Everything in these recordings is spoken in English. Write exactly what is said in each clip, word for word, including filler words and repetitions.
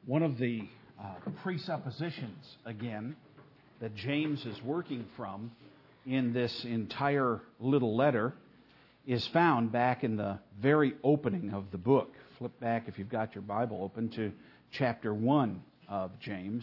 One of the uh, presuppositions, again, that James is working from in this entire little letter is found back in the very opening of the book. Flip back, if you've got your Bible open, to chapter one of James.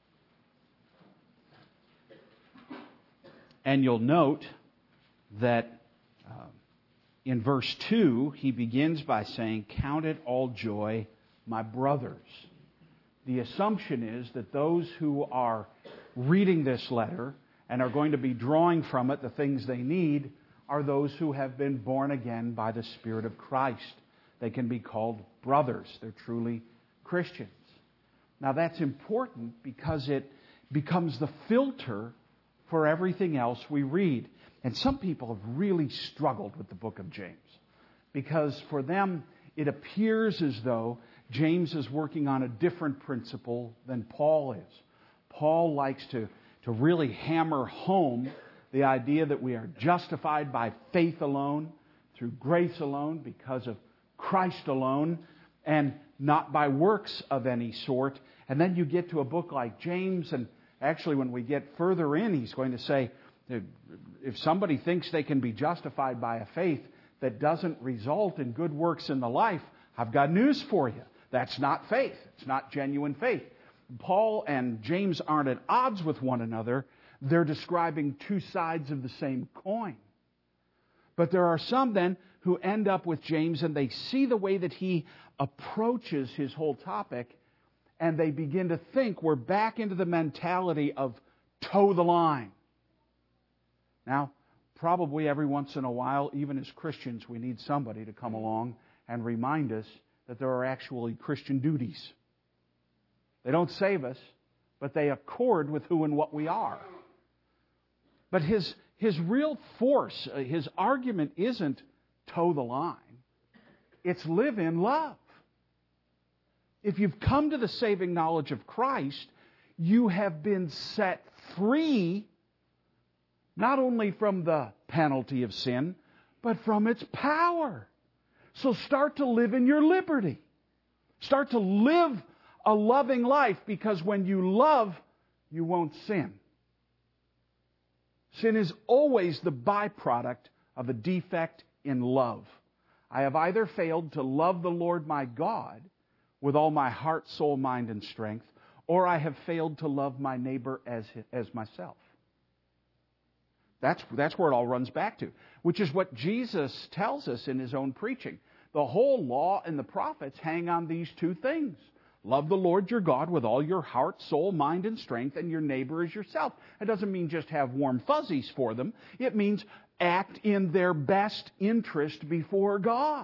And you'll note that uh, in verse two, he begins by saying, "Count it all joy, my brothers." The assumption is that those who are reading this letter and are going to be drawing from it the things they need are those who have been born again by the Spirit of Christ. They can be called brothers. They're truly Christians. Now that's important because it becomes the filter for everything else we read. And some people have really struggled with the book of James because for them it appears as though James is working on a different principle than Paul is. Paul likes to, to really hammer home the idea that we are justified by faith alone, through grace alone, because of Christ alone, and not by works of any sort. And then you get to a book like James, and actually when we get further in, he's going to say, if somebody thinks they can be justified by a faith that doesn't result in good works in the life, I've got news for you. That's not faith. It's not genuine faith. Paul and James aren't at odds with one another. They're describing two sides of the same coin. But there are some then who end up with James and they see the way that he approaches his whole topic and they begin to think we're back into the mentality of toe the line. Now, probably every once in a while, even as Christians, we need somebody to come along and remind us that there are actually Christian duties. They don't save us, but they accord with who and what we are. But his, his real force, his argument isn't toe the line. It's live in love. If you've come to the saving knowledge of Christ, you have been set free not only from the penalty of sin, but from its power. So start to live in your liberty. Start to live a loving life, because when you love, you won't sin. Sin is always the byproduct of a defect in love. I have either failed to love the Lord my God with all my heart, soul, mind, and strength, or I have failed to love my neighbor as, as myself. That's, that's where it all runs back to, which is what Jesus tells us in His own preaching. The whole law and the prophets hang on these two things. Love the Lord your God with all your heart, soul, mind, and strength, and your neighbor as yourself. It doesn't mean just have warm fuzzies for them. It means act in their best interest before God.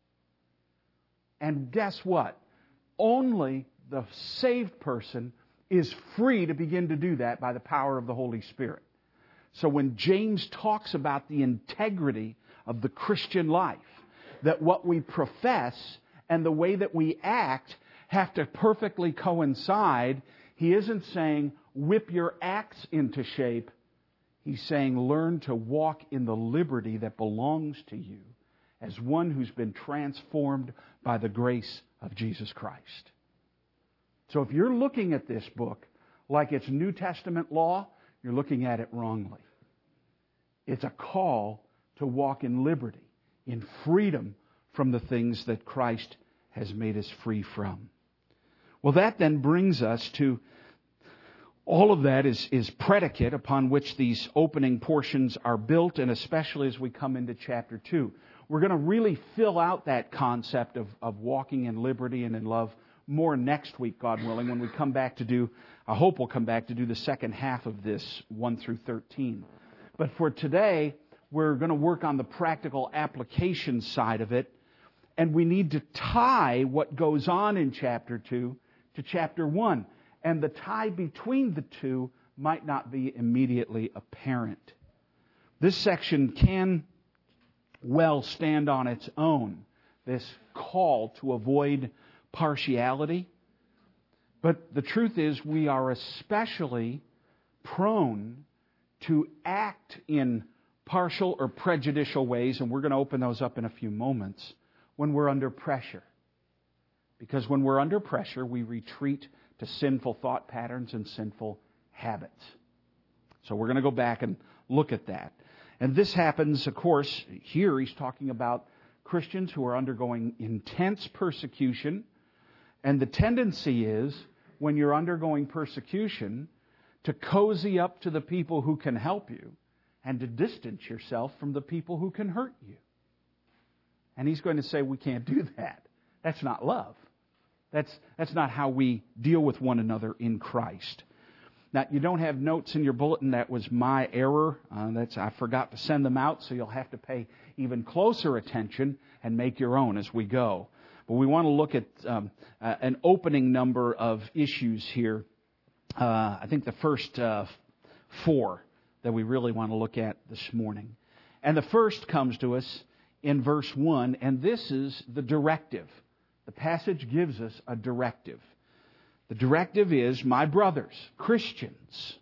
And guess what? Only the saved person is free to begin to do that by the power of the Holy Spirit. So when James talks about the integrity of the Christian life, that what we profess and the way that we act have to perfectly coincide, he isn't saying whip your acts into shape. He's saying learn to walk in the liberty that belongs to you as one who's been transformed by the grace of Jesus Christ. So if you're looking at this book like it's New Testament law, you're looking at it wrongly. It's a call to walk in liberty, in freedom from the things that Christ has made us free from. Well, that then brings us to all of that is, is predicate upon which these opening portions are built, and especially as we come into chapter two. We're going to really fill out that concept of, of walking in liberty and in love more next week, God willing, when we come back to do, I hope we'll come back to do the second half of this, one through thirteen. But for today, we're going to work on the practical application side of it, and we need to tie what goes on in chapter two to chapter one. And the tie between the two might not be immediately apparent. This section can well stand on its own, this call to avoid partiality. But the truth is we are especially prone to act in partial or prejudicial ways, and we're going to open those up in a few moments, when we're under pressure. Because when we're under pressure, we retreat to sinful thought patterns and sinful habits. So we're going to go back and look at that. And this happens, of course, here he's talking about Christians who are undergoing intense persecution. And the tendency is, when you're undergoing persecution, to cozy up to the people who can help you and to distance yourself from the people who can hurt you. And he's going to say, we can't do that. That's not love. That's, that's not how we deal with one another in Christ. Now, you don't have notes in your bulletin. That was my error. Uh, that's I forgot to send them out, so you'll have to pay even closer attention and make your own as we go. But we want to look at um, uh, an opening number of issues here. Uh, I think the first uh, four that we really want to look at this morning. And the first comes to us in verse one, and this is the directive. The passage gives us a directive. The directive is, my brothers, Christians,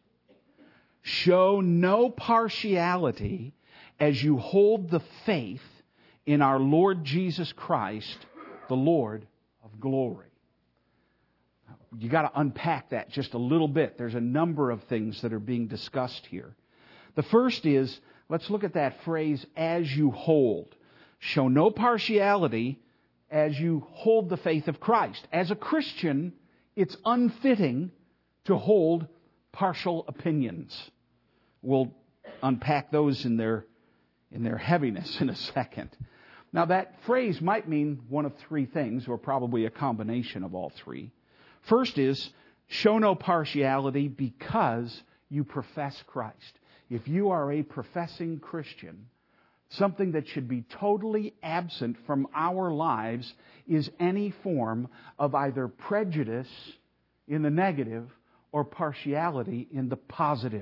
show no partiality as you hold the faith in our Lord Jesus Christ, the Lord of glory. You got to unpack that just a little bit. There's a number of things that are being discussed here. The first is, let's look at that phrase, as you hold. Show no partiality as you hold the faith of Christ. As a Christian, it's unfitting to hold partial opinions. We'll unpack those in their, in their heaviness in a second. Now, that phrase might mean one of three things, or probably a combination of all three. First is, show no partiality because you profess Christ. If you are a professing Christian, something that should be totally absent from our lives is any form of either prejudice in the negative or partiality in the positive.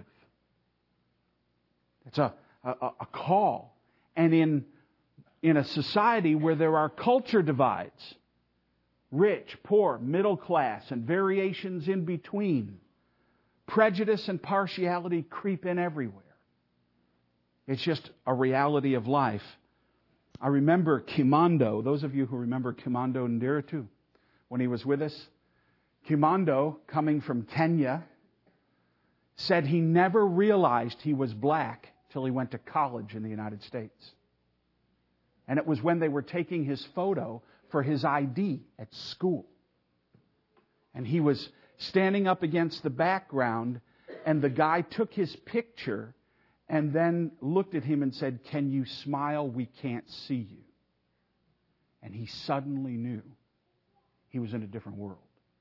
It's a, a, a call. And in, in a society where there are culture divides, rich, poor, middle class, and variations in between, prejudice and partiality creep in everywhere. It's just a reality of life. I remember Kimando, those of you who remember Kimando Ndiritu, when he was with us. Kimando, coming from Kenya, said he never realized he was black till he went to college in the United States. And it was when they were taking his photo for his I D at school. And he was standing up against the background, and the guy took his picture and then looked at him and said, "Can you smile? We can't see you." And he suddenly knew he was in a different world.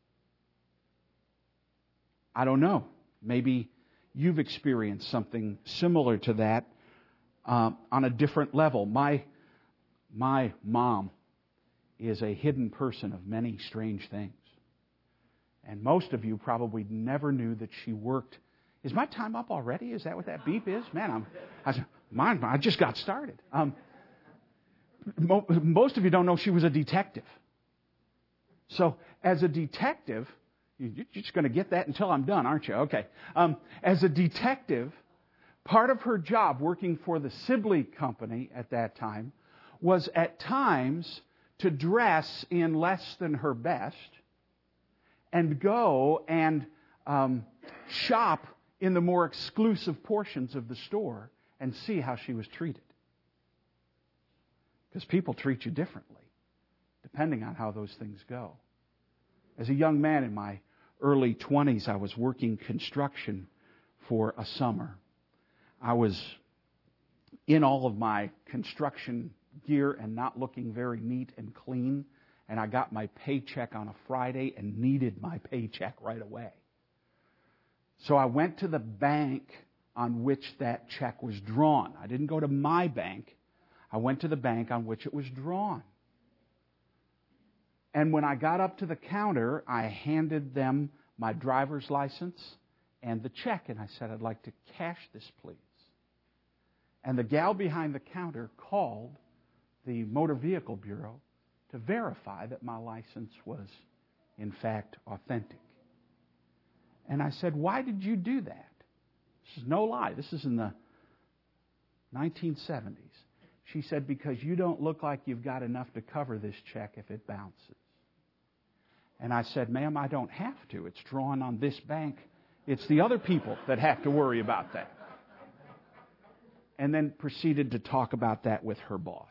I don't know. Maybe you've experienced something similar to that uh, on a different level. My, my mom is a hidden person of many strange things. And most of you probably never knew that she worked. Is my time up already? Is that what that beep is? Man, I'm, I, mine, I just got started. Um, mo- most of you don't know she was a detective. So as a detective, you're just going to get that until I'm done, aren't you? Okay. Um, as a detective, part of her job working for the Sibley Company at that time was at times to dress in less than her best and go and um, shop in the more exclusive portions of the store and see how she was treated. Because people treat you differently depending on how those things go. As a young man in my early twenties, I was working construction for a summer. I was in all of my construction gear and not looking very neat and clean. And I got my paycheck on a Friday and needed my paycheck right away. So I went to the bank on which that check was drawn. I didn't go to my bank. I went to the bank on which it was drawn. And when I got up to the counter, I handed them my driver's license and the check. And I said, "I'd like to cash this, please." And the gal behind the counter called the Motor Vehicle Bureau to verify that my license was, in fact, authentic. And I said, "Why did you do that?" This is no lie. This is in the nineteen seventies. She said, "Because you don't look like you've got enough to cover this check if it bounces." And I said, ma'am, I don't have to. It's drawn on this bank. It's the other people that have to worry about that. And then proceeded to talk about that with her boss.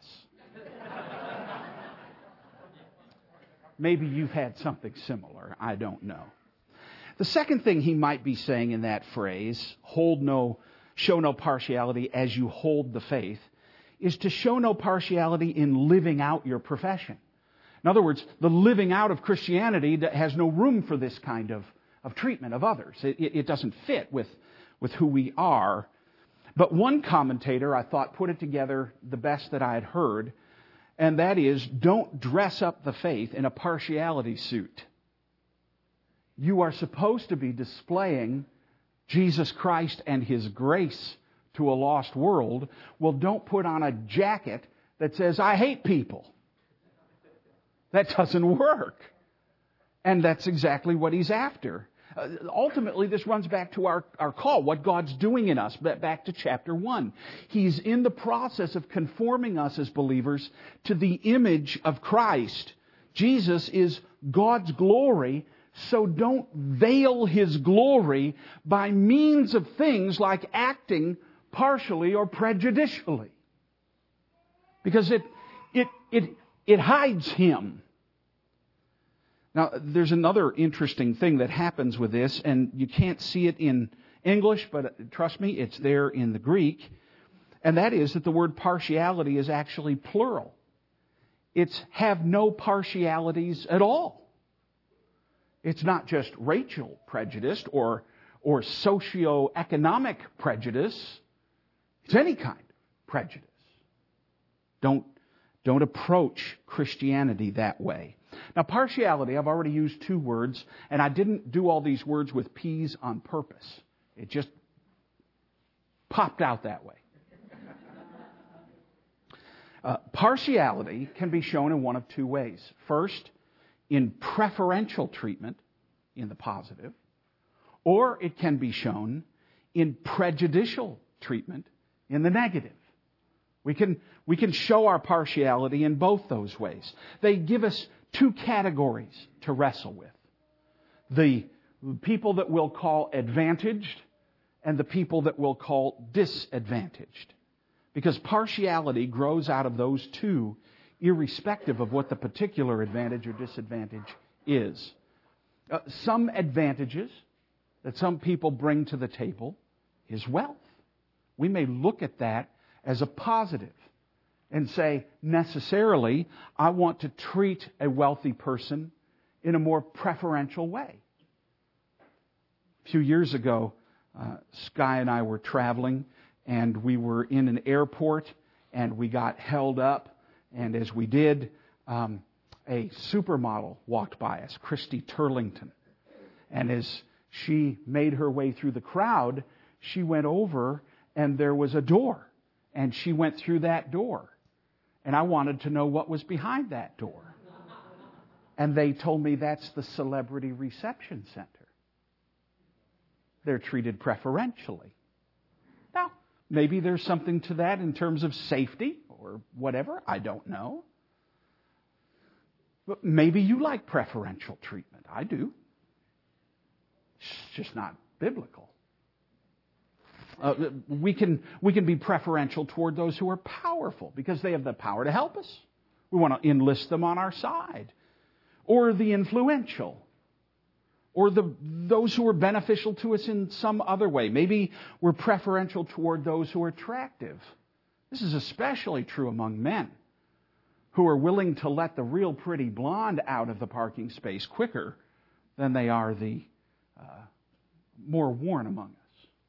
Maybe you've had something similar. I don't know. The second thing he might be saying in that phrase, hold no, show no partiality as you hold the faith, is to show no partiality in living out your profession. In other words, the living out of Christianity has no room for this kind of, of treatment of others. It, it, it doesn't fit with, with who we are. But one commentator, I thought, put it together the best that I had heard, and that is, don't dress up the faith in a partiality suit. You are supposed to be displaying Jesus Christ and His grace to a lost world. Well, don't put on a jacket that says, I hate people. That doesn't work. And that's exactly what He's after. Uh, ultimately, this runs back to our, our call, what God's doing in us, back to chapter one. He's in the process of conforming us as believers to the image of Christ. Jesus is God's glory, so don't veil His glory by means of things like acting partially or prejudicially. Because it, it, it, it hides Him. Now, there's another interesting thing that happens with this, and you can't see it in English, but trust me, it's there in the Greek. And that is that the word partiality is actually plural. It's have no partialities at all. It's not just racial prejudice or, or socioeconomic prejudice. It's any kind of prejudice. Don't, don't approach Christianity that way. Now, partiality, I've already used two words, and I didn't do all these words with P's on purpose. It just popped out that way. Uh, partiality can be shown in one of two ways. First, in preferential treatment in the positive, or it can be shown in prejudicial treatment in the negative. We can, we can show our partiality in both those ways. They give us two categories to wrestle with. The people that we'll call advantaged and the people that we'll call disadvantaged. Because partiality grows out of those two, irrespective of what the particular advantage or disadvantage is. Uh, some advantages that some people bring to the table is wealth. We may look at that as a positive and say, necessarily, I want to treat a wealthy person in a more preferential way. A few years ago, uh, Sky and I were traveling, and we were in an airport, and we got held up, and as we did, um, a supermodel walked by us, Christy Turlington. And as she made her way through the crowd, she went over, and there was a door, and she went through that door. And I wanted to know what was behind that door. And they told me that's the Celebrity Reception Center. They're treated preferentially. Now, maybe there's something to that in terms of safety or whatever. I don't know. But maybe you like preferential treatment. I do. It's just not biblical. Uh, we can we can be preferential toward those who are powerful because they have the power to help us. We want to enlist them on our side. Or the influential. Or the those who are beneficial to us in some other way. Maybe we're preferential toward those who are attractive. This is especially true among men who are willing to let the real pretty blonde out of the parking space quicker than they are the uh, more worn among us.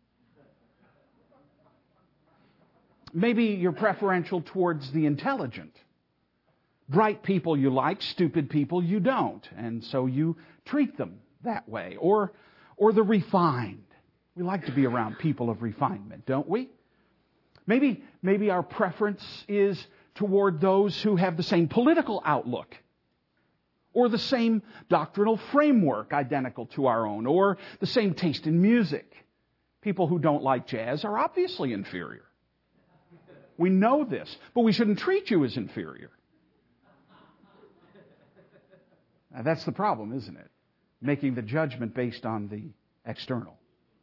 Maybe you're preferential towards the intelligent. Bright people you like, stupid people you don't. And so you treat them that way. Or, or the refined. We like to be around people of refinement, don't we? Maybe, maybe our preference is toward those who have the same political outlook. Or the same doctrinal framework identical to our own. Or the same taste in music. People who don't like jazz are obviously inferior. We know this, but we shouldn't treat you as inferior. Now, that's the problem, isn't it? Making the judgment based on the external.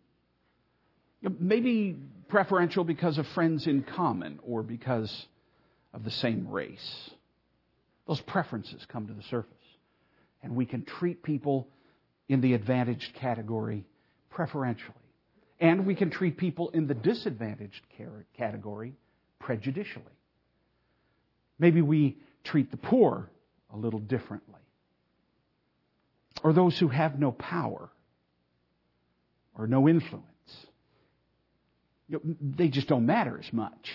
Maybe preferential because of friends in common or because of the same race. Those preferences come to the surface. And we can treat people in the advantaged category preferentially. And we can treat people in the disadvantaged category prejudicially. Maybe we treat the poor a little differently. Or those who have no power or no influence. You know, they just don't matter as much.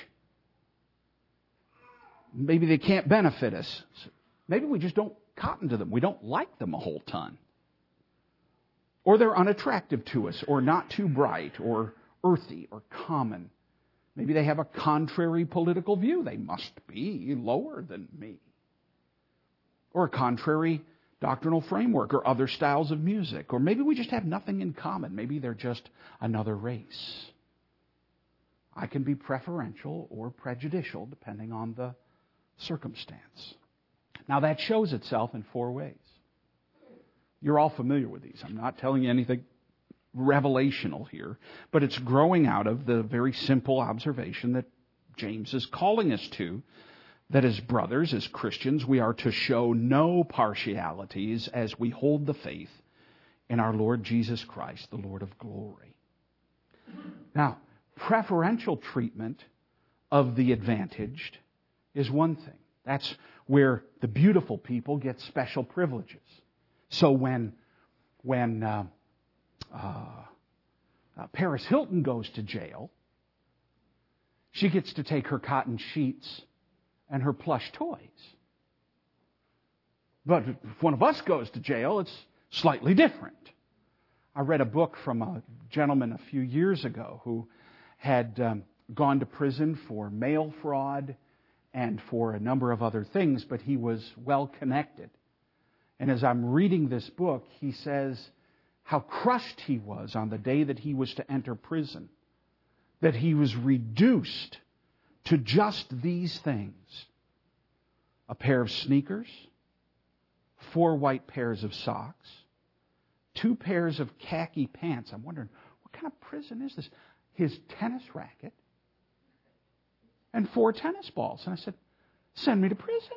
Maybe they can't benefit us. Maybe we just don't cotton to them. We don't like them a whole ton. Or they're unattractive to us, or not too bright, or earthy, or common. Maybe they have a contrary political view. They must be lower than me. Or a contrary doctrinal framework, or other styles of music. Or maybe we just have nothing in common. Maybe they're just another race. I can be preferential or prejudicial depending on the circumstance. Now that shows itself in four ways. You're all familiar with these. I'm not telling you anything revelational here, but it's growing out of the very simple observation that James is calling us to, that as brothers, as Christians, we are to show no partialities as we hold the faith in our Lord Jesus Christ, the Lord of glory. Now, preferential treatment of the advantaged is one thing. That's where the beautiful people get special privileges. So when when uh, uh, uh, Paris Hilton goes to jail, she gets to take her cotton sheets and her plush toys. But if one of us goes to jail, it's slightly different. I read a book from a gentleman a few years ago who had um, gone to prison for mail fraud and for a number of other things, but he was well connected. And as I'm reading this book, he says how crushed he was on the day that he was to enter prison, that he was reduced to just these things: a pair of sneakers, four white pairs of socks, two pairs of khaki pants. I'm wondering, what kind of prison is this? His tennis racket, and four tennis balls. And I said, send me to prison.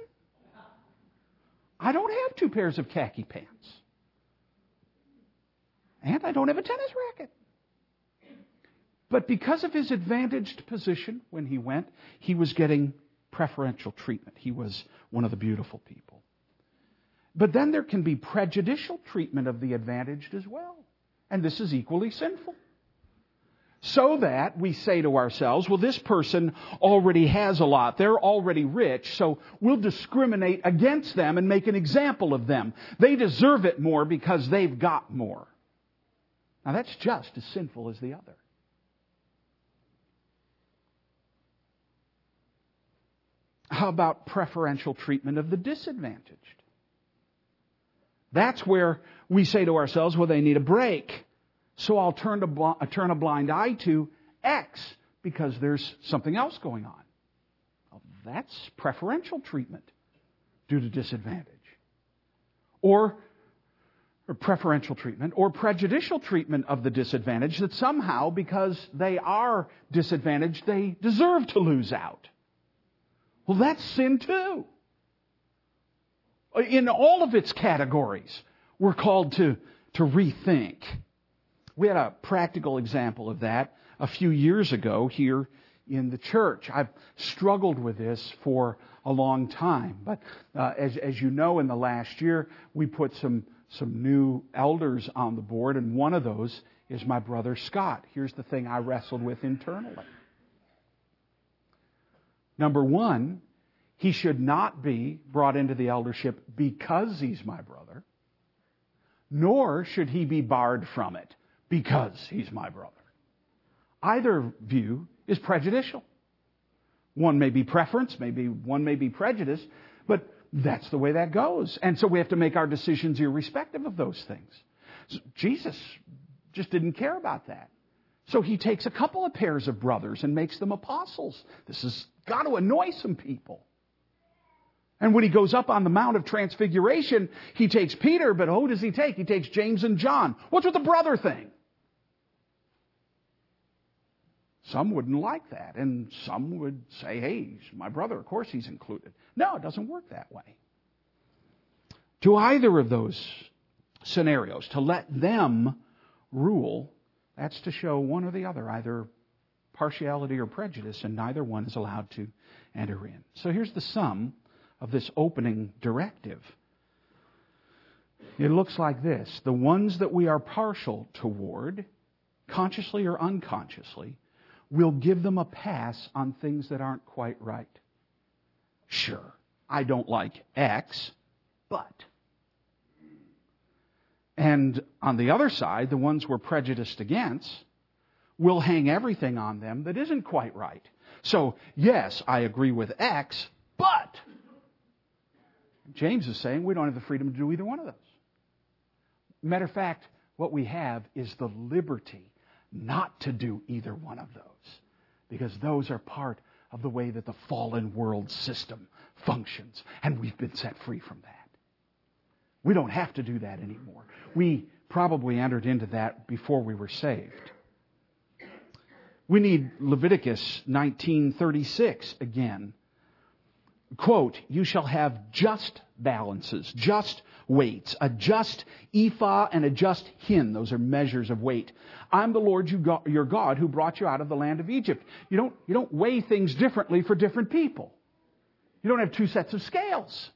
I don't have two pairs of khaki pants. And I don't have a tennis racket. But because of his advantaged position when he went, he was getting preferential treatment. He was one of the beautiful people. But then there can be prejudicial treatment of the advantaged as well. And this is equally sinful. So that we say to ourselves, well, this person already has a lot. They're already rich, so we'll discriminate against them and make an example of them. They deserve it more because they've got more. Now that's just as sinful as the other. How about preferential treatment of the disadvantaged? That's where we say to ourselves, well, they need a break. So I'll turn, to bl- turn a blind eye to X because there's something else going on. Well, that's preferential treatment due to disadvantage. Or, or preferential treatment or prejudicial treatment of the disadvantaged, that somehow because they are disadvantaged, they deserve to lose out. Well, that's sin too. In all of its categories, we're called to, to rethink. We had a practical example of that a few years ago here in the church. I've struggled with this for a long time. But uh, as, as you know, in the last year, we put some, some new elders on the board, and one of those is my brother Scott. Here's the thing I wrestled with internally. Number one, he should not be brought into the eldership because he's my brother, nor should he be barred from it because he's my brother. Either view is prejudicial. One may be preference, maybe one may be prejudice, but that's the way that goes. And so we have to make our decisions irrespective of those things. So Jesus just didn't care about that. So he takes a couple of pairs of brothers and makes them apostles. This has got to annoy some people. And when he goes up on the Mount of Transfiguration, he takes Peter, but who does he take? He takes James and John. What's with the brother thing? Some wouldn't like that, and some would say, hey, he's my brother, of course he's included. No, it doesn't work that way. To either of those scenarios, to let them rule, that's to show one or the other, either partiality or prejudice, and neither one is allowed to enter in. So here's the sum of this opening directive. It looks like this. The ones that we are partial toward, consciously or unconsciously, we'll give them a pass on things that aren't quite right. Sure, I don't like X, but. And on the other side, the ones we're prejudiced against, we'll hang everything on them that isn't quite right. So, yes, I agree with X, but James is saying we don't have the freedom to do either one of those. Matter of fact, what we have is the liberty not to do either one of those, because those are part of the way that the fallen world system functions, and we've been set free from that. We don't have to do that anymore. We probably entered into that before we were saved. We need Leviticus nineteen thirty-six again. Quote, you shall have just balances, just weights, a just ephah and a just hin. Those are measures of weight. I'm the Lord your God who brought you out of the land of Egypt. You don't, you don't weigh things differently for different people. You don't have two sets of scales.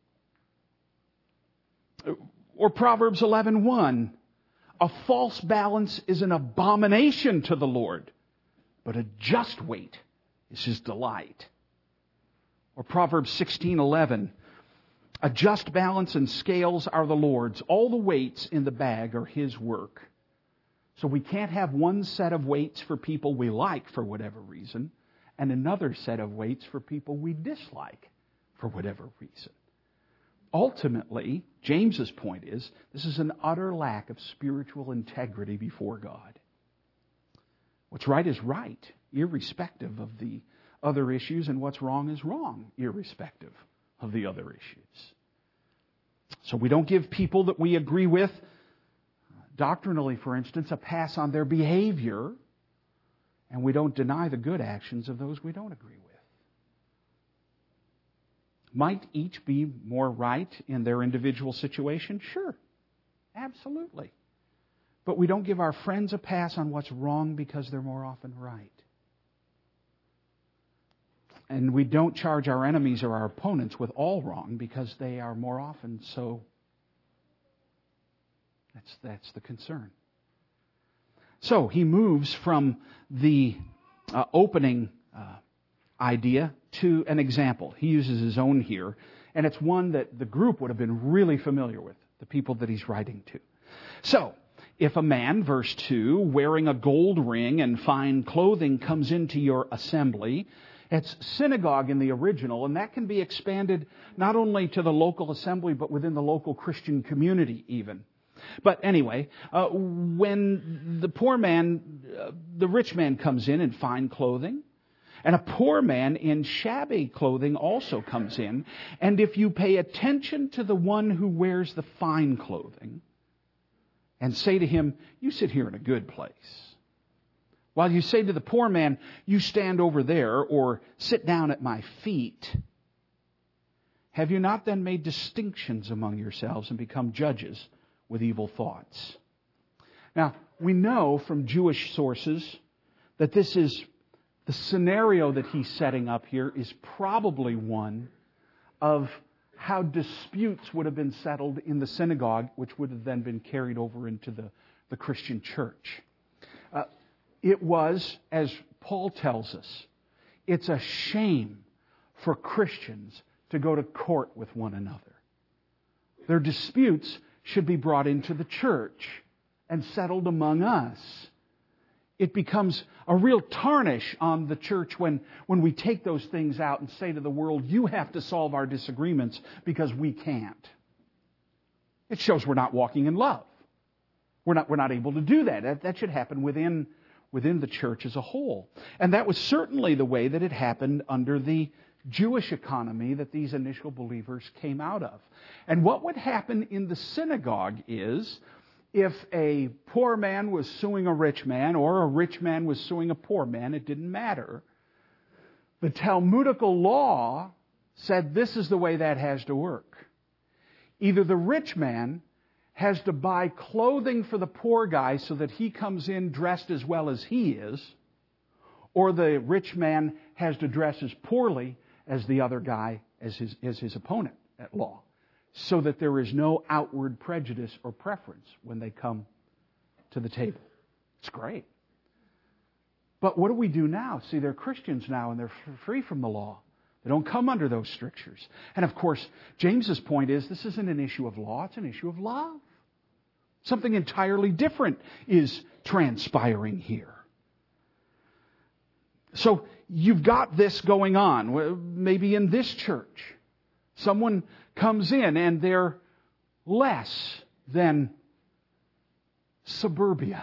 Or Proverbs eleven one. A false balance is an abomination to the Lord, but a just weight is His delight. Or Proverbs sixteen eleven. A just balance and scales are the Lord's. All the weights in the bag are His work. So we can't have one set of weights for people we like for whatever reason, and another set of weights for people we dislike for whatever reason. Ultimately, James's point is, this is an utter lack of spiritual integrity before God. What's right is right, irrespective of the other issues, and what's wrong is wrong, irrespective of the other issues. So we don't give people that we agree with, doctrinally, for instance, a pass on their behavior, and we don't deny the good actions of those we don't agree with. Might each be more right in their individual situation? Sure, absolutely. But we don't give our friends a pass on what's wrong because they're more often right. And we don't charge our enemies or our opponents with all wrong because they are more often so. That's, that's the concern. So he moves from the uh, opening uh, idea to an example. He uses his own here, and it's one that the group would have been really familiar with, the people that he's writing to. So, if a man, verse two, wearing a gold ring and fine clothing comes into your assembly, it's synagogue in the original, and that can be expanded not only to the local assembly, but within the local Christian community even. But anyway, uh, when the poor man, uh, the rich man comes in in fine clothing, and a poor man in shabby clothing also comes in, and if you pay attention to the one who wears the fine clothing, and say to him, you sit here in a good place, while you say to the poor man, you stand over there, or sit down at my feet, have you not then made distinctions among yourselves and become judges with evil thoughts? Now, we know from Jewish sources that this is, the scenario that he's setting up here is probably one of how disputes would have been settled in the synagogue, which would have then been carried over into the, the Christian church. Uh, it was, as Paul tells us, it's a shame for Christians to go to court with one another. Their disputes should be brought into the church and settled among us. It becomes a real tarnish on the church when, when we take those things out and say to the world, you have to solve our disagreements because we can't. It shows we're not walking in love. We're not, we're not able to do that. That, that should happen within, within the church as a whole. And that was certainly the way that it happened under the Jewish economy that these initial believers came out of. And what would happen in the synagogue is, if a poor man was suing a rich man, or a rich man was suing a poor man, it didn't matter. The Talmudical law said this is the way that has to work. Either the rich man has to buy clothing for the poor guy so that he comes in dressed as well as he is, or the rich man has to dress as poorly as the other guy, as his, as his opponent at law, so that there is no outward prejudice or preference when they come to the table. It's great. But what do we do now? See, they're Christians now, and they're free from the law. They don't come under those strictures. And of course, James's point is this isn't an issue of law, it's an issue of love. Something entirely different is transpiring here. So you've got this going on. Maybe in this church, someone comes in and they're less than suburbia.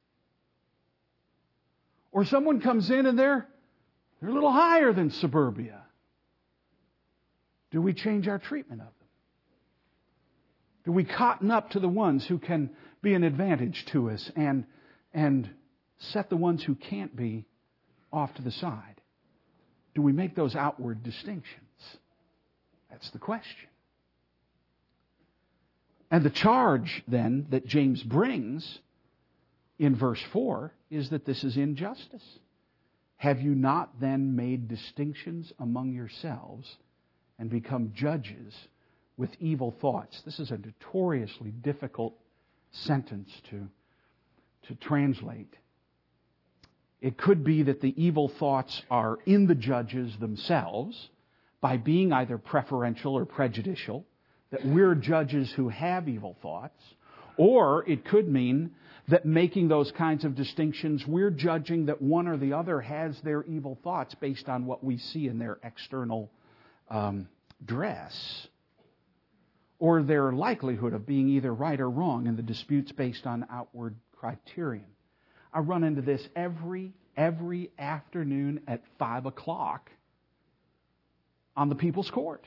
Or someone comes in and they're, they're a little higher than suburbia. Do we change our treatment of them? Do we cotton up to the ones who can be an advantage to us and, and set the ones who can't be off to the side? Do we make those outward distinctions? That's the question. And the charge, then, that James brings in verse four is that this is injustice. Have you not then made distinctions among yourselves and become judges with evil thoughts? This is a notoriously difficult sentence to, to translate. It could be that the evil thoughts are in the judges themselves by being either preferential or prejudicial, that we're judges who have evil thoughts, or it could mean that making those kinds of distinctions, we're judging that one or the other has their evil thoughts based on what we see in their external um, dress, or their likelihood of being either right or wrong in the disputes based on outward criterion. I run into this every, every afternoon at five o'clock on the People's Court.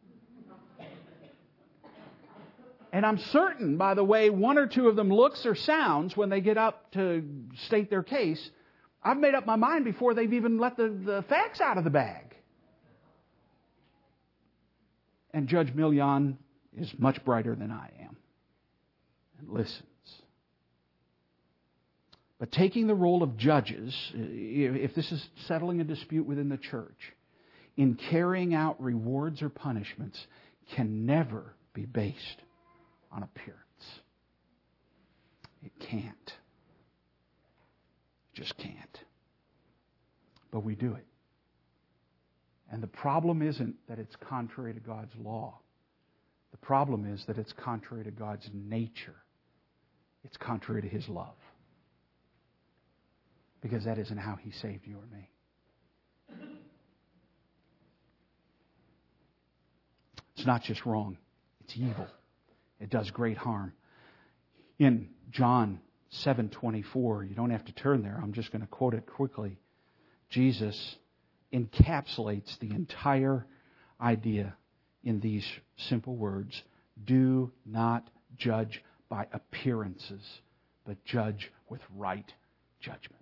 And I'm certain, by the way one or two of them looks or sounds when they get up to state their case, I've made up my mind before they've even let the, the facts out of the bag. And Judge Millian is much brighter than I am and listens. But taking the role of judges, if this is settling a dispute within the church, in carrying out rewards or punishments, can never be based on appearance. It can't. It just can't. But we do it. And the problem isn't that it's contrary to God's law. The problem is that it's contrary to God's nature. It's contrary to His love. Because that isn't how He saved you or me. It's not just wrong. It's evil. It does great harm. In John seven twenty-four, you don't have to turn there. I'm just going to quote it quickly. Jesus encapsulates the entire idea in these simple words. Do not judge by appearances, but judge with right judgment.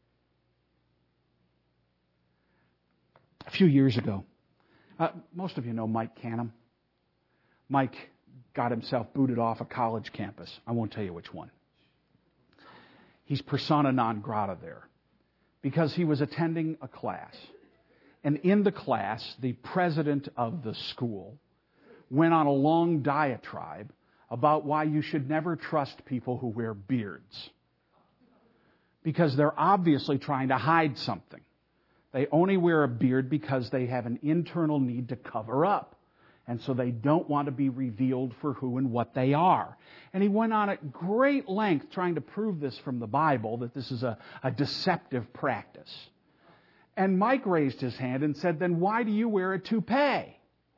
A few years ago, uh, most of you know Mike Canham. Mike got himself booted off a college campus. I won't tell you which one. He's persona non grata there because he was attending a class. And in the class, the president of the school went on a long diatribe about why you should never trust people who wear beards. Because they're obviously trying to hide something. They only wear a beard because they have an internal need to cover up. And so they don't want to be revealed for who and what they are. And he went on at great length trying to prove this from the Bible, that this is a, a deceptive practice. And Mike raised his hand and said, then why do you wear a toupee?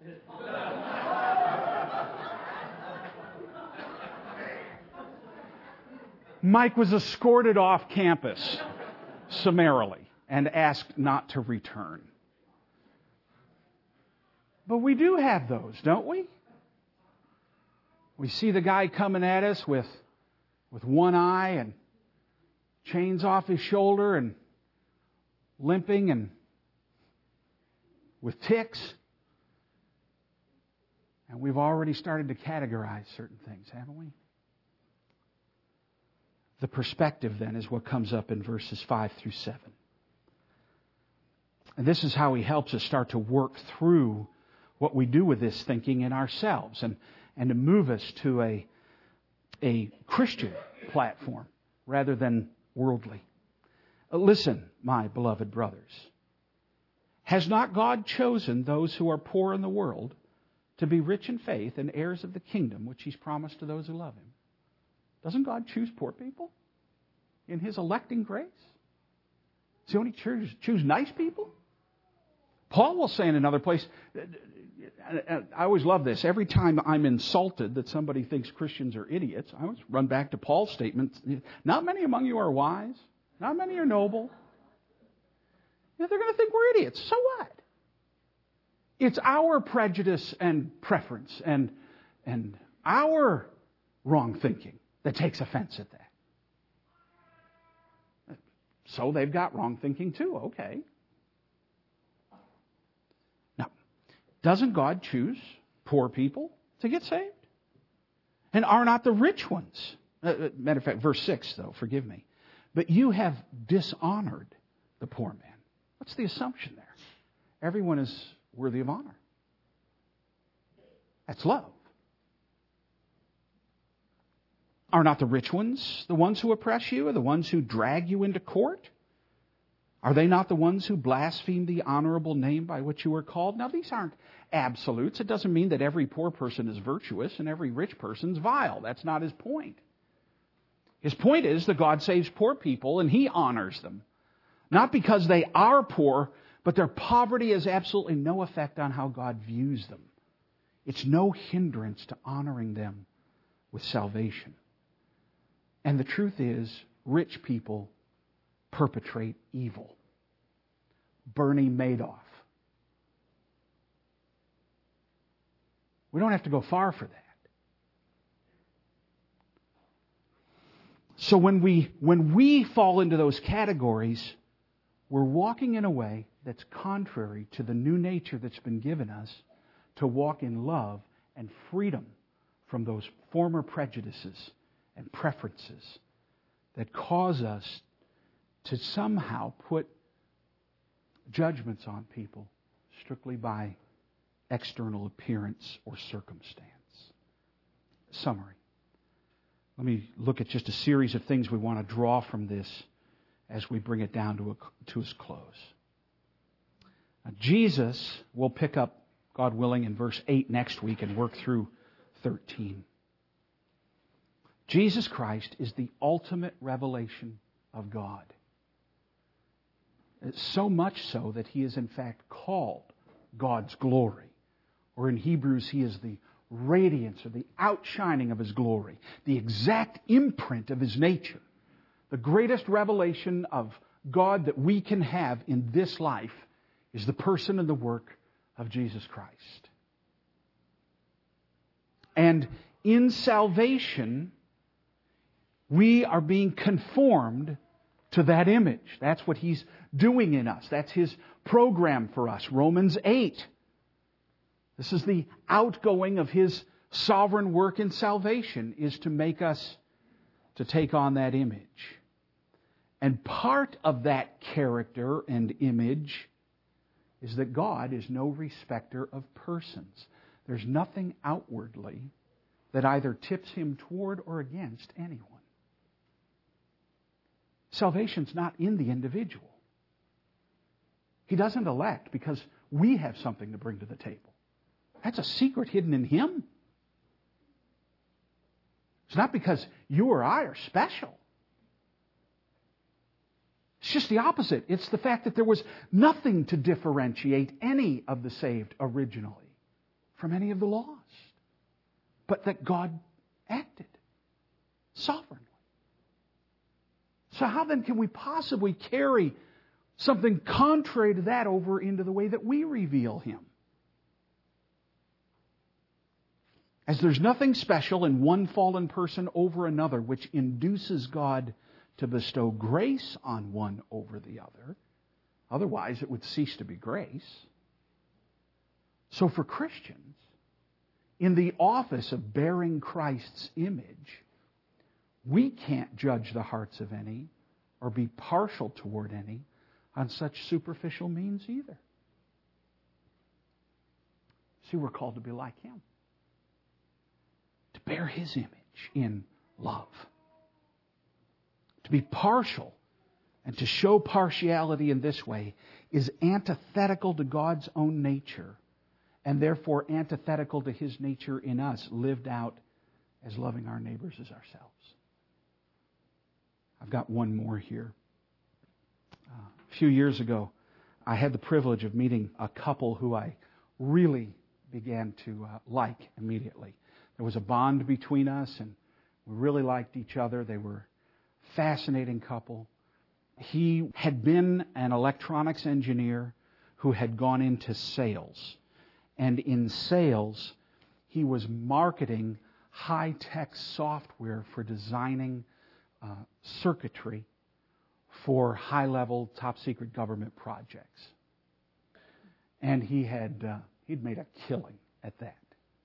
Mike was escorted off campus summarily and asked not to return. But we do have those, don't we? We see the guy coming at us with, with one eye and chains off his shoulder and limping and with ticks. And we've already started to categorize certain things, haven't we? The perspective then is what comes up in verses five through seven. And this is how he helps us start to work through what we do with this thinking in ourselves and, and to move us to a, a Christian platform rather than worldly. Listen, my beloved brothers. Has not God chosen those who are poor in the world to be rich in faith and heirs of the kingdom which He's promised to those who love Him? Doesn't God choose poor people in His electing grace? Does He only choose, choose nice people? Paul will say in another place, I always love this. Every time I'm insulted that somebody thinks Christians are idiots, I always run back to Paul's statement, not many among you are wise, not many are noble. You know, they're going to think we're idiots. So what? It's our prejudice and preference and, and our wrong thinking that takes offense at that. So they've got wrong thinking too. Okay. Now, doesn't God choose poor people to get saved? And are not the rich ones? Uh, matter of fact, verse six, though, forgive me. But you have dishonored the poor man. What's the assumption there? Everyone is worthy of honor. That's love. Are not the rich ones the ones who oppress you, or the ones who drag you into court? Are they not the ones who blaspheme the honorable name by which you are called? Now, these aren't absolutes. It doesn't mean that every poor person is virtuous and every rich person's vile. That's not his point. His point is that God saves poor people and He honors them. Not because they are poor, but their poverty has absolutely no effect on how God views them. It's no hindrance to honoring them with salvation. And the truth is, rich people perpetrate evil. Bernie Madoff. We don't have to go far for that. So when we when we fall into those categories, we're walking in a way that's contrary to the new nature that's been given us to walk in love and freedom from those former prejudices and preferences that cause us to somehow put judgments on people strictly by external appearance or circumstance. Summary. Let me look at just a series of things we want to draw from this as we bring it down to, a, to its close. Now, Jesus will pick up, God willing, in verse eight next week and work through thirteen. Jesus Christ is the ultimate revelation of God. So much so that He is in fact called God's glory. Or in Hebrews, He is the radiance or the outshining of His glory, the exact imprint of His nature. The greatest revelation of God that we can have in this life is the person and the work of Jesus Christ. And in salvation, we are being conformed to that image. That's what He's doing in us. That's His program for us. Romans eight. This is the outgoing of His sovereign work in salvation, is to make us to take on that image. And part of that character and image is that God is no respecter of persons. There's nothing outwardly that either tips Him toward or against anyone. Salvation's not in the individual. He doesn't elect because we have something to bring to the table. That's a secret hidden in Him. It's not because you or I are special. It's just the opposite. It's the fact that there was nothing to differentiate any of the saved originally from any of the lost. But that God acted sovereignly. So how then can we possibly carry something contrary to that over into the way that we reveal Him? As there's nothing special in one fallen person over another which induces God to bestow grace on one over the other, otherwise it would cease to be grace. So for Christians, in the office of bearing Christ's image, we can't judge the hearts of any or be partial toward any on such superficial means either. See, we're called to be like Him, to bear His image in love. To be partial and to show partiality in this way is antithetical to God's own nature, and therefore antithetical to His nature in us, lived out as loving our neighbors as ourselves. I've got one more here. Uh, a few years ago, I had the privilege of meeting a couple who I really began to uh, like immediately. There was a bond between us, and we really liked each other. They were a fascinating couple. He had been an electronics engineer who had gone into sales. And in sales, he was marketing high-tech software for designing uh, circuitry for high-level, top-secret government projects. And he had uh, he'd made a killing at that.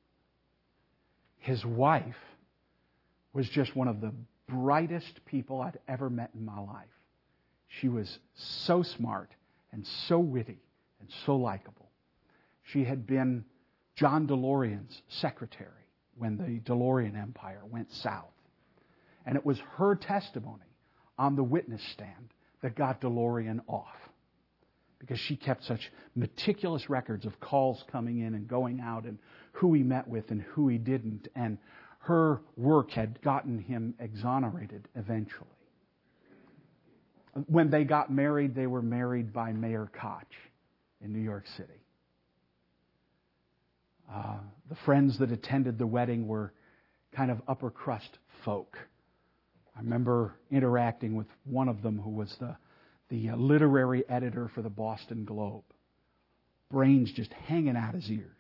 His wife was just one of the brightest people I'd ever met in my life. She was so smart and so witty and so likable. She had been John DeLorean's secretary when the DeLorean empire went south. And it was her testimony on the witness stand that got DeLorean off, because she kept such meticulous records of calls coming in and going out and who he met with and who he didn't. And her work had gotten him exonerated eventually. When they got married, they were married by Mayor Koch in New York City. Uh, the friends that attended the wedding were kind of upper crust folk. I remember interacting with one of them who was the, the uh, literary editor for the Boston Globe. Brains just hanging out his ears.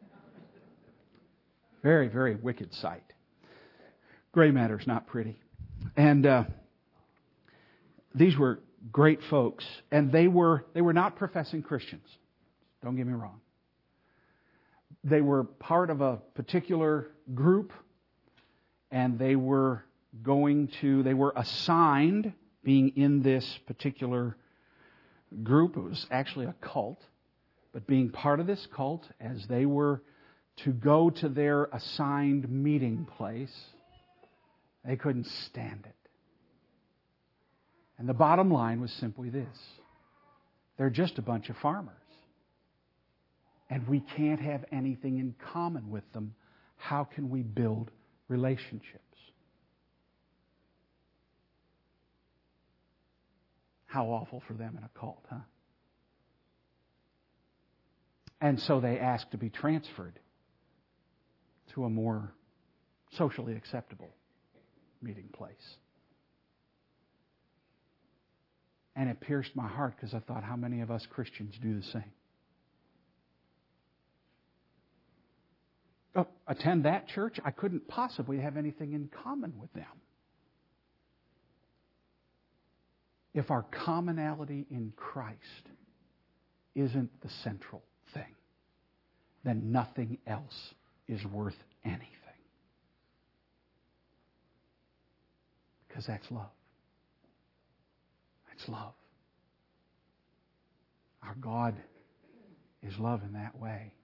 Very, very wicked sight. Gray matter's not pretty. And uh, these were great folks, and they were they were not professing Christians. Don't get me wrong. They were part of a particular group, and they were going to, they were assigned, being in this particular group, it was actually a cult, but being part of this cult, as they were to go to their assigned meeting place, they couldn't stand it. And the bottom line was simply this: they're just a bunch of farmers. And we can't have anything in common with them. How can we build relationships? How awful for them in a cult, huh? And so they asked to be transferred to a more socially acceptable meeting place. And it pierced my heart, because I thought, how many of us Christians do the same? Oh, attend that church? I couldn't possibly have anything in common with them. If our commonality in Christ isn't the central thing, then nothing else is worth anything. Because that's love. That's love. Our God is love in that way.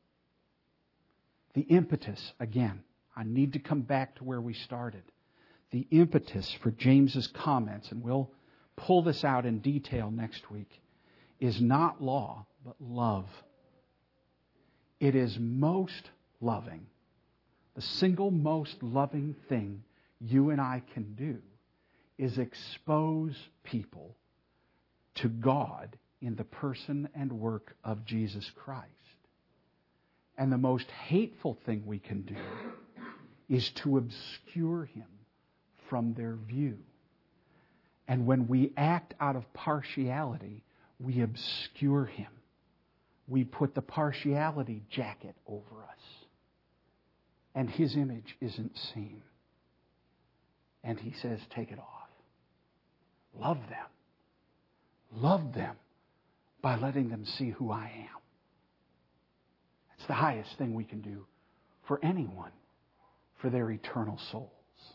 The impetus, again, I need to come back to where we started. The impetus for James's comments, and we'll pull this out in detail next week, is not law, but love. It is most loving. The single most loving thing you and I can do is expose people to God in the person and work of Jesus Christ. And the most hateful thing we can do is to obscure Him from their view. And when we act out of partiality, we obscure Him. We put the partiality jacket over us. and His image isn't seen. And He says, take it off. Love them. Love them by letting them see who I am. It's the highest thing we can do for anyone, for their eternal souls.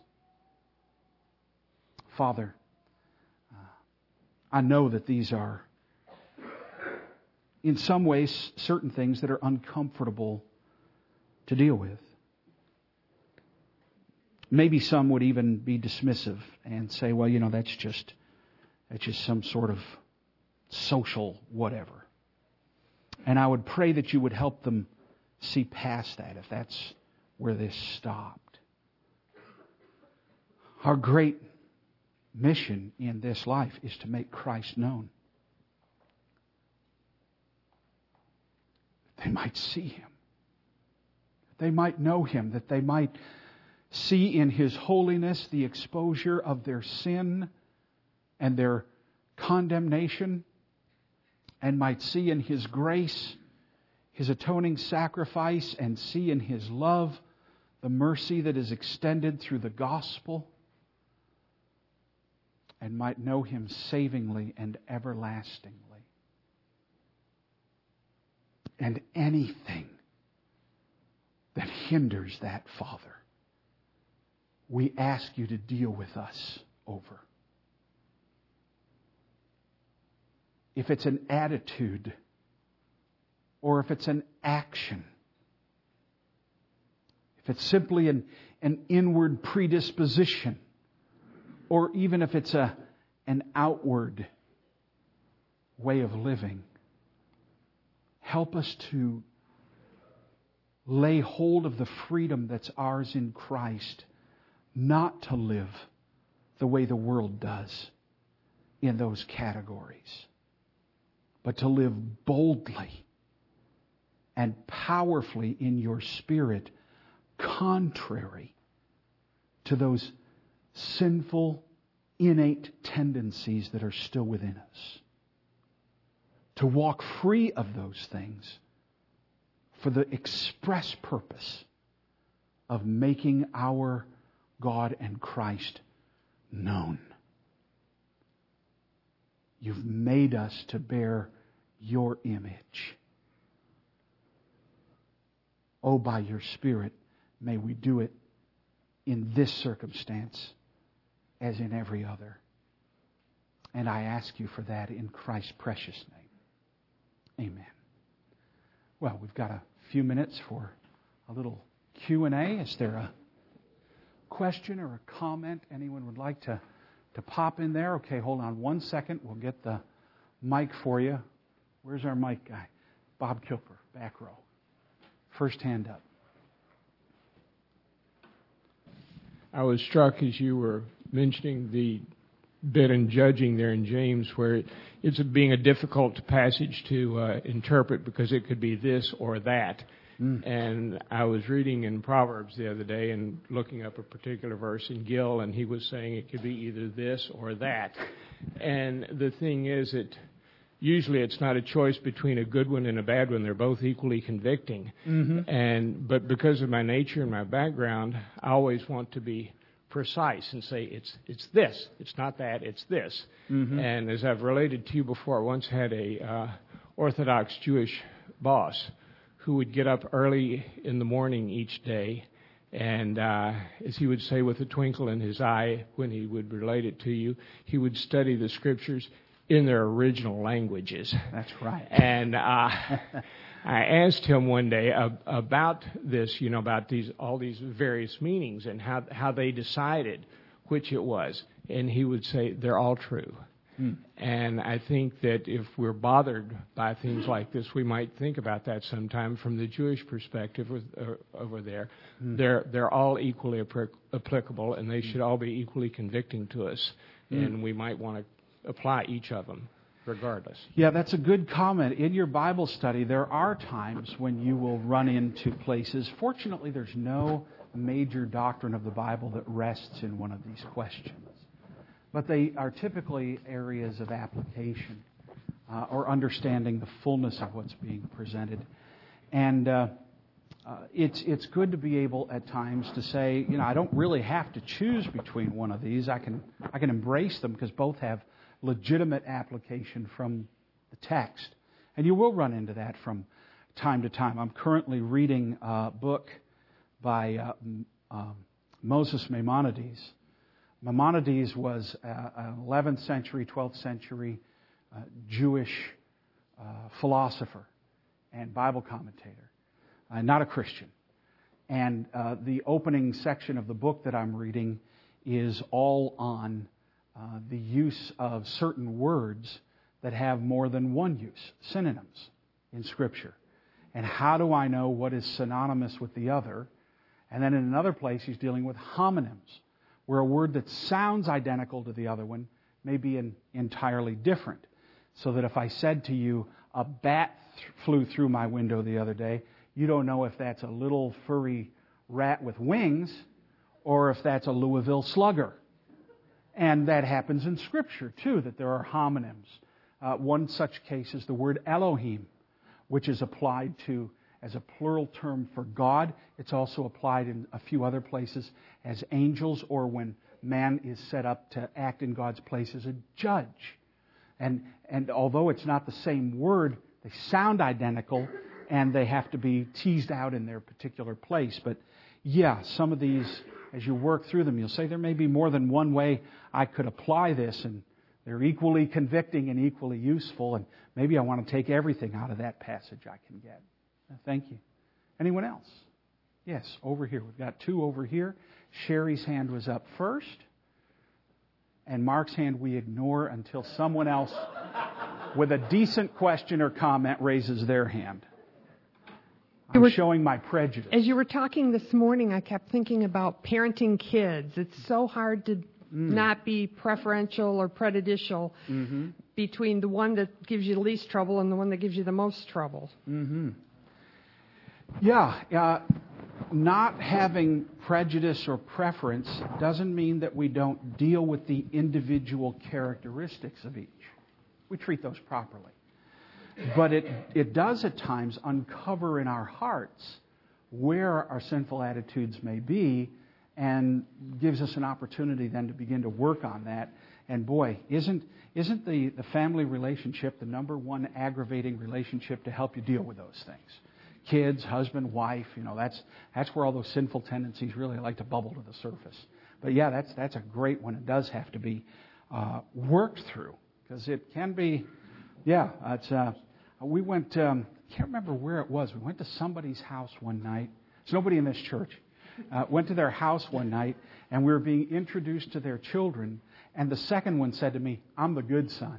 Father, uh, I know that these are, in some ways, certain things that are uncomfortable to deal with. Maybe some would even be dismissive and say, well, you know, that's just that's just some sort of social whatever. And I would pray that you would help them see past that if that's where this stopped. Our great mission in this life is to make Christ known. That they might see Him. That they might know Him. That they might see in His holiness the exposure of their sin and their condemnation, and might see in His grace His atoning sacrifice, and see in His love the mercy that is extended through the gospel, and might know Him savingly and everlastingly. And anything that hinders that, Father, we ask you to deal with us over. If it's an attitude, or if it's an action, if it's simply an, an inward predisposition, or even if it's a, an outward way of living, help us to lay hold of the freedom that's ours in Christ, not to live the way the world does in those categories, but to live boldly and powerfully in your Spirit, contrary to those sinful, innate tendencies that are still within us. To walk free of those things for the express purpose of making our God and Christ known. You've made us to bear your image. Oh, by your Spirit, may we do it in this circumstance as in every other. And I ask you for that in Christ's precious name. Amen. Well, we've got a few minutes for a little Q and A. Is there a question or a comment anyone would like to, to pop in there? Okay, hold on one second. We'll get the mic for you. Where's our mic guy? Bob Kilper, back row. First hand up. I was struck as you were mentioning the bit in judging there in James where it, it's being a difficult passage to uh, interpret because it could be this or that. Mm. And I was reading in Proverbs the other day and looking up a particular verse in Gill, and he was saying it could be either this or that. And the thing is that usually it's not a choice between a good one and a bad one. They're both equally convicting. Mm-hmm. And but because of my nature and my background, I always want to be precise and say it's it's this, it's not that, it's this. Mm-hmm. And as I've related to you before, I once had a uh, Orthodox Jewish boss who would get up early in the morning each day, and uh, as he would say with a twinkle in his eye when he would relate it to you, he would study the Scriptures in their original languages. That's right. And uh, I asked him one day uh, about this, you know, about these all these various meanings and how how they decided which it was. And he would say, they're all true. Hmm. And I think that if we're bothered by things like this, we might think about that sometime from the Jewish perspective with, uh, over there. Hmm. They're they're all equally ap- applicable, and they should all be equally convicting to us. Hmm. And we might want to apply each of them regardless. Yeah, that's a good comment. In your Bible study, there are times when you will run into places. Fortunately, there's no major doctrine of the Bible that rests in one of these questions. But they are typically areas of application uh, or understanding the fullness of what's being presented. And uh, uh, it's it's good to be able at times to say, you know, I don't really have to choose between one of these. I can I can embrace them because both have legitimate application from the text. And you will run into that from time to time. I'm currently reading a book by uh, um, Moses Maimonides. Maimonides was uh, an eleventh century, twelfth century uh, Jewish uh, philosopher and Bible commentator, uh, not a Christian. And uh, the opening section of the book that I'm reading is all on uh, the use of certain words that have more than one use, synonyms in Scripture. And how do I know what is synonymous with the other? And then in another place, he's dealing with homonyms, where a word that sounds identical to the other one may be an entirely different. So that if I said to you, a bat th- flew through my window the other day, you don't know if that's a little furry rat with wings or if that's a Louisville slugger. And that happens in Scripture, too, that there are homonyms. Uh, one such case is the word Elohim, which is applied to as a plural term for God. It's also applied in a few other places as angels, or when man is set up to act in God's place as a judge. And and although it's not the same word, they sound identical, and they have to be teased out in their particular place. But yeah, some of these, as you work through them, you'll say there may be more than one way I could apply this, and they're equally convicting and equally useful, and maybe I want to take everything out of that passage I can get. Thank you. Anyone else? Yes, over here. We've got two over here. Sherry's hand was up first, and Mark's hand we ignore until someone else with a decent question or comment raises their hand. I'm were, showing my prejudice. As you were talking this morning, I kept thinking about parenting kids. It's so hard to Mm. not be preferential or prejudicial mm-hmm. between the one that gives you the least trouble and the one that gives you the most trouble. Mm-hmm. Yeah, uh, not having prejudice or preference doesn't mean that we don't deal with the individual characteristics of each. We treat those properly. But it, it does at times uncover in our hearts where our sinful attitudes may be, and gives us an opportunity then to begin to work on that. And boy, isn't isn't the, the family relationship the number one aggravating relationship to help you deal with those things? Kids, husband, wife, you know, that's that's where all those sinful tendencies really like to bubble to the surface. But yeah, that's that's a great one. It does have to be uh, worked through, because it can be, yeah, it's, uh, we went, um, I can't remember where it was. We went to somebody's house one night. There's nobody in this church. Uh, went to their house one night, and we were being introduced to their children, and the second one said to me, "I'm the good son."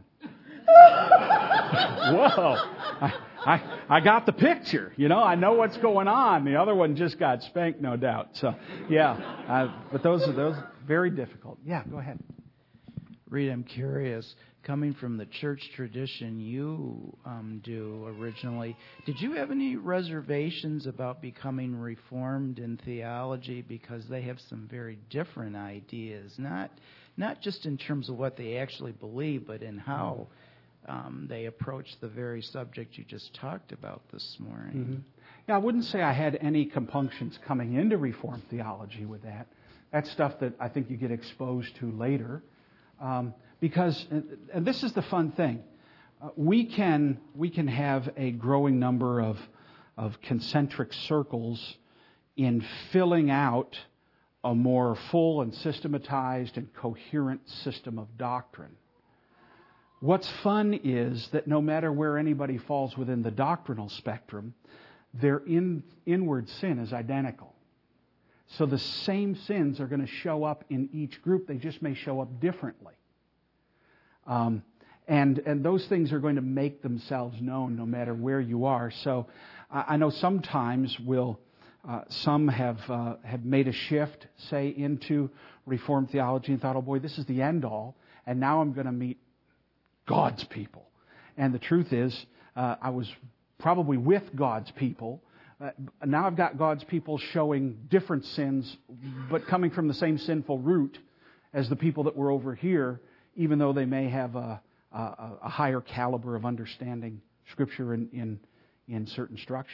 Whoa! I, I I got the picture. You know, I know what's going on. The other one just got spanked, no doubt. So, yeah. Uh, but those are those very difficult. Yeah, go ahead. Reed, I'm curious. Coming from the church tradition you um, do originally, did you have any reservations about becoming Reformed in theology, because they have some very different ideas, not not just in terms of what they actually believe, but in how um, they approach the very subject you just talked about this morning? Mm-hmm. Yeah, I wouldn't say I had any compunctions coming into Reformed theology with that. That's stuff that I think you get exposed to later. Um, because, and this is the fun thing, uh, we can we can have a growing number of of concentric circles in filling out a more full and systematized and coherent system of doctrine. What's fun is that no matter where anybody falls within the doctrinal spectrum, their in, inward sin is identical. So the same sins are going to show up in each group. They just may show up differently. Um, and and those things are going to make themselves known no matter where you are. So I, I know sometimes we'll, uh, some have uh, have made a shift, say, into Reformed theology and thought, oh boy, this is the end all, and now I'm going to meet God's people. And the truth is, uh, I was probably with God's people. Uh, now I've got God's people showing different sins, but coming from the same sinful root as the people that were over here, even though they may have a, a, a higher caliber of understanding Scripture in, in, in certain structures.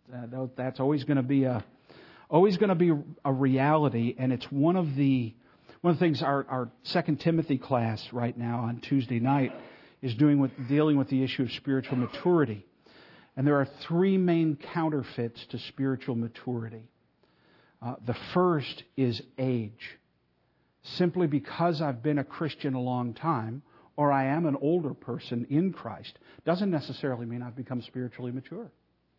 Uh, that's always going to be a always going to be a reality, and it's one of the one of the things our, our Second Timothy class right now on Tuesday night is doing with dealing with the issue of spiritual maturity. And there are three main counterfeits to spiritual maturity. Uh, the first is age. Simply because I've been a Christian a long time, or I am an older person in Christ, doesn't necessarily mean I've become spiritually mature.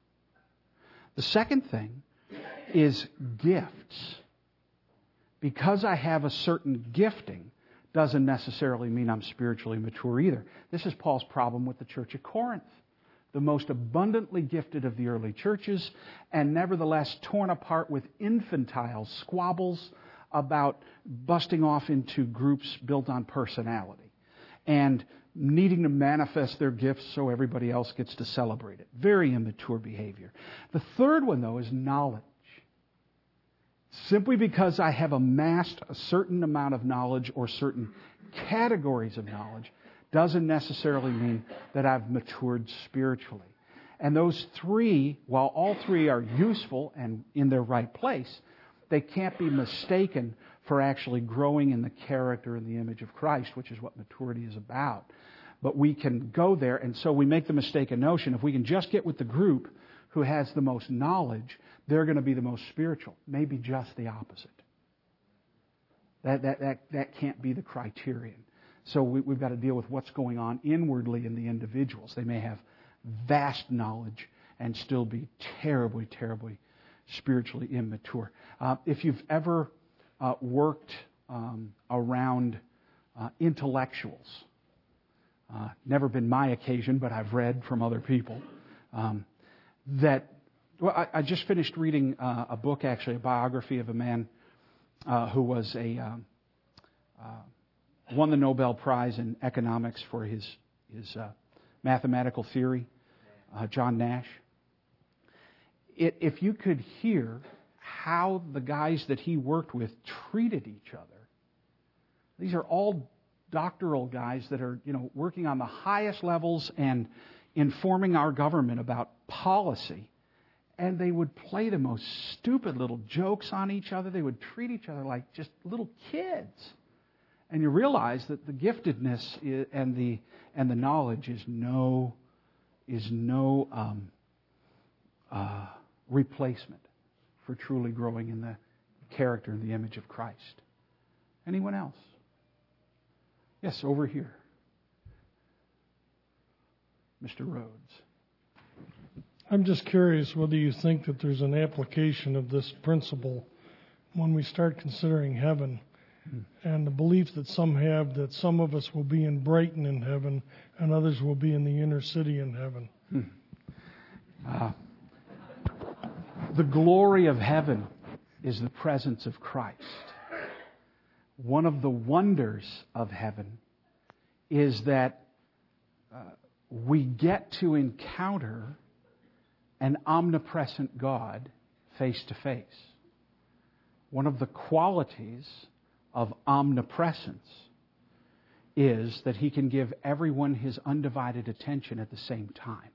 The second thing is gifts. Because I have a certain gifting doesn't necessarily mean I'm spiritually mature either. This is Paul's problem with the church at Corinth. The most abundantly gifted of the early churches, and nevertheless torn apart with infantile squabbles about busting off into groups built on personality and needing to manifest their gifts so everybody else gets to celebrate it. Very immature behavior. The third one, though, is knowledge. Simply because I have amassed a certain amount of knowledge or certain categories of knowledge doesn't necessarily mean that I've matured spiritually. And those three, while all three are useful and in their right place, they can't be mistaken for actually growing in the character and the image of Christ, which is what maturity is about. But we can go there, and so we make the mistaken notion, if we can just get with the group who has the most knowledge, they're going to be the most spiritual. Maybe just the opposite. That, that, that, that can't be the criterion. So we, we've got to deal with what's going on inwardly in the individuals. They may have vast knowledge and still be terribly, terribly spiritually immature. Uh, if you've ever uh, worked um, around uh, intellectuals, uh, never been my occasion, but I've read from other people, um, that, well, I, I just finished reading uh, a book, actually, a biography of a man uh, who was a... Um, uh, won the Nobel Prize in economics for his his uh, mathematical theory, uh, John Nash. It, if you could hear how the guys that he worked with treated each other, these are all doctoral guys that are, you know, working on the highest levels and informing our government about policy, and they would play the most stupid little jokes on each other. They would treat each other like just little kids. And you realize that the giftedness and the and the knowledge is no is no um, uh, replacement for truly growing in the character and the image of Christ. Anyone else? Yes, over here, Mister Rhodes. I'm just curious whether you think that there's an application of this principle when we start considering heaven. And the belief that some have that some of us will be in Brighton in heaven and others will be in the inner city in heaven. Hmm. Uh, the glory of heaven is the presence of Christ. One of the wonders of heaven is that uh, we get to encounter an omnipresent God face to face. One of the qualities of omnipresence is that He can give everyone His undivided attention at the same time.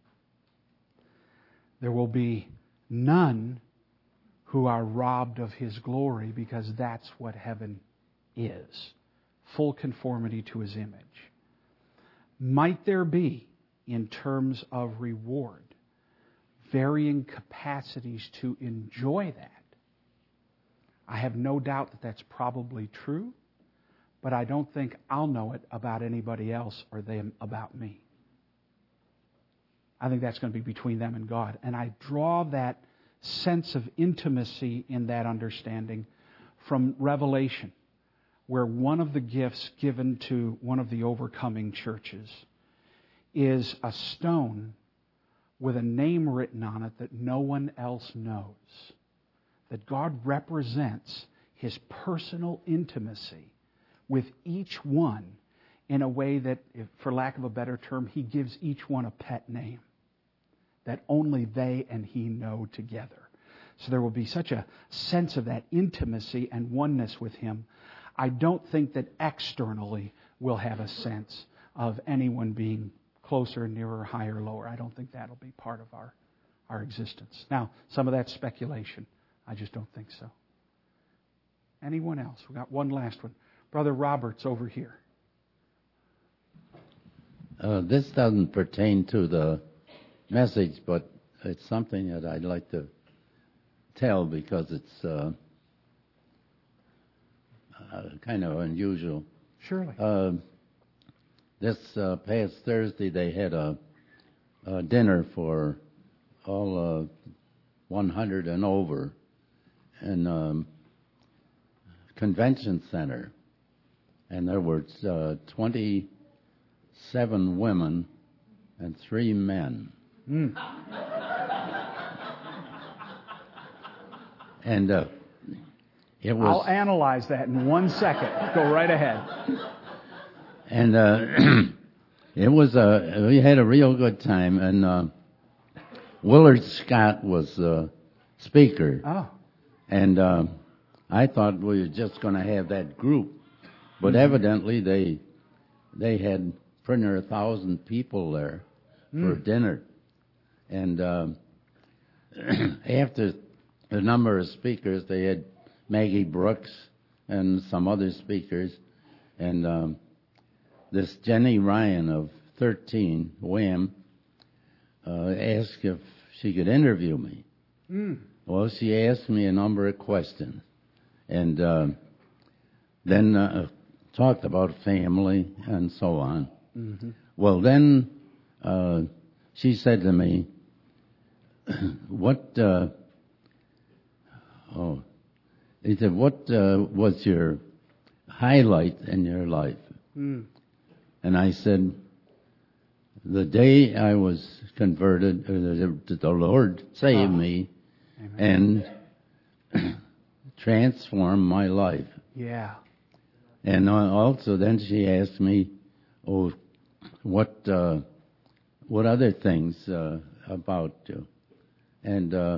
There will be none who are robbed of His glory, because that's what heaven is. Full conformity to His image. Might there be, in terms of reward, varying capacities to enjoy that? I have no doubt that that's probably true, but I don't think I'll know it about anybody else or them about me. I think that's going to be between them and God. And I draw that sense of intimacy in that understanding from Revelation, where one of the gifts given to one of the overcoming churches is a stone with a name written on it that no one else knows. That God represents His personal intimacy with each one in a way that, if, for lack of a better term, He gives each one a pet name that only they and He know together. So there will be such a sense of that intimacy and oneness with Him. I don't think that externally we'll have a sense of anyone being closer, nearer, higher, lower. I don't think that'll be part of our, our existence. Now, some of that's speculation. I just don't think so. Anyone else? We've got one last one. Brother Roberts over here. Uh, this doesn't pertain to the message, but it's something that I'd like to tell because it's uh, uh, kind of unusual. Surely. Uh, this uh, past Thursday, they had a, a dinner for all uh, one hundred and over in um, convention center, and there were uh, twenty-seven women and three men. Mm. And uh, it was. I'll analyze that in one second. Go right ahead. And uh, it was a. We had a real good time, and uh, Willard Scott was the speaker. Oh. And uh, I thought we were just going to have that group, but mm-hmm. evidently they they had pretty near a thousand people there mm. for dinner. And uh, after the number of speakers, they had Maggie Brooks and some other speakers, and um, this Jenny Ryan of thirteen, Wham, uh, asked if she could interview me. Mm. Well, she asked me a number of questions, and uh, then uh, talked about family and so on. Mm-hmm. Well, then uh, she said to me, "What?" Uh, oh, he said, "What uh, was your highlight in your life?" Mm. And I said, "The day I was converted, uh, the, the Lord saved oh. me." Amen. And transform my life. Yeah. And also, then she asked me, "Oh, what uh, what other things uh, about you?" And uh,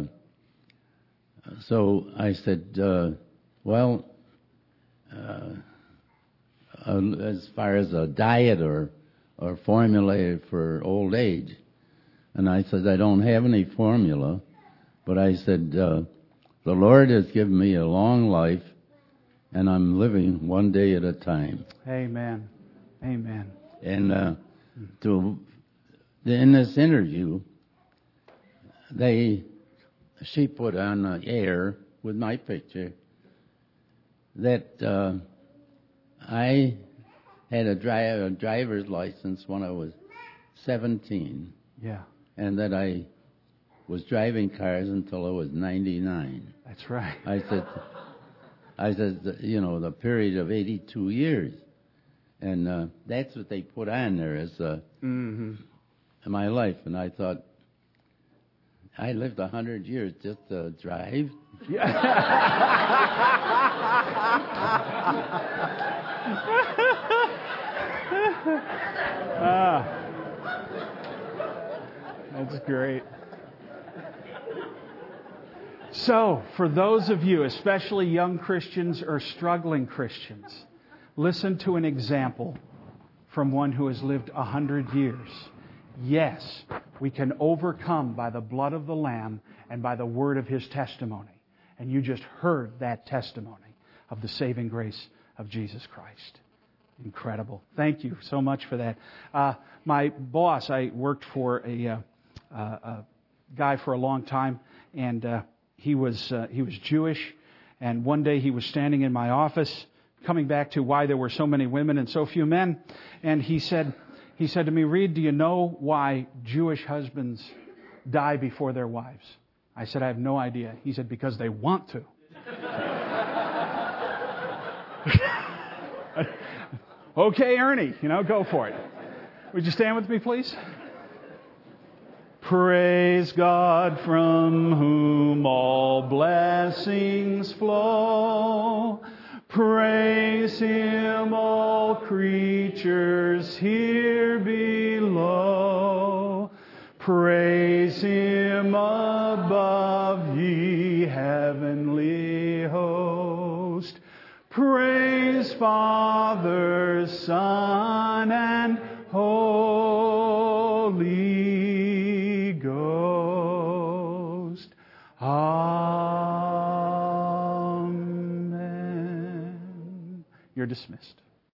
so I said, uh, "Well, uh, uh, as far as a diet or or formula for old age," and I said, "I don't have any formula." But I said, uh, the Lord has given me a long life, and I'm living one day at a time. Amen. Amen. And uh, to in this interview, they she put on the air with my picture that uh, I had a, dri- a driver's license when I was seventeen. Yeah. And that I was driving cars until I was ninety-nine. That's right. I said, I said, you know, the period of eighty-two years, and uh, that's what they put on there as uh, mm-hmm. my life. And I thought, I lived a hundred years just to drive. Yeah. ah, that's great. So, for those of you, especially young Christians or struggling Christians, listen to an example from one who has lived a hundred years. Yes, we can overcome by the blood of the Lamb and by the word of His testimony. And you just heard that testimony of the saving grace of Jesus Christ. Incredible. Thank you so much for that. Uh, my boss, I worked for a, uh, uh, a guy for a long time, and uh, He was uh, he was Jewish, and one day he was standing in my office, coming back to why there were so many women and so few men, and he said he said to me, "Reed, do you know why Jewish husbands die before their wives?" I said, "I have no idea." He said, "Because they want to." Okay, Ernie, you know, go for it. Would you stand with me, please? Praise God from whom all blessings flow. Praise Him, all creatures here below. Praise Him above, ye heavenly host. Praise Father, Son, and Holy Ghost. dismissed.